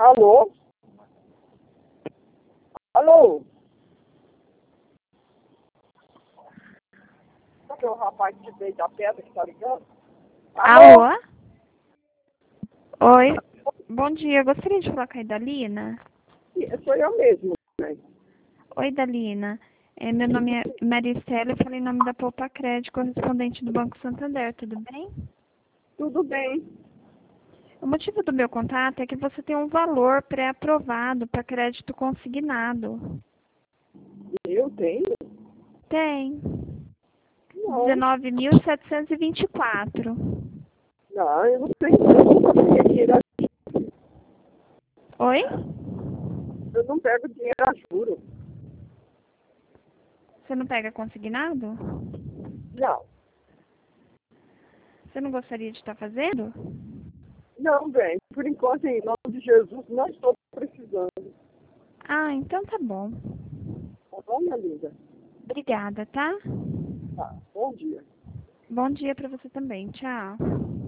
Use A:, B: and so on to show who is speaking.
A: Alô? Alô? Será que é o rapaz que veio da pedra que tá ligando?
B: Alô? Oi. Bom dia. Eu gostaria de falar com a Idalina.
A: Sou eu mesmo, né?
B: Oi, Idalina. Meu nome é Maricela. Eu falei em nome da Poupa Crédito, correspondente do Banco Santander. Tudo bem?
A: Tudo bem.
B: O motivo do meu contato é que você tem um valor pré-aprovado para crédito consignado.
A: Eu tenho?
B: Tem.
A: Não.
B: 19.724.
A: Não, eu não tenho. Eu não sabia que era.
B: Oi?
A: Eu não pego dinheiro a juro.
B: Você não pega consignado?
A: Não.
B: Você não gostaria de estar fazendo?
A: Não, bem. Por enquanto, em nome de Jesus, não estou precisando.
B: Ah, então tá bom.
A: Tá bom, minha linda?
B: Obrigada, tá?
A: Tá. Bom dia.
B: Bom dia para você também. Tchau.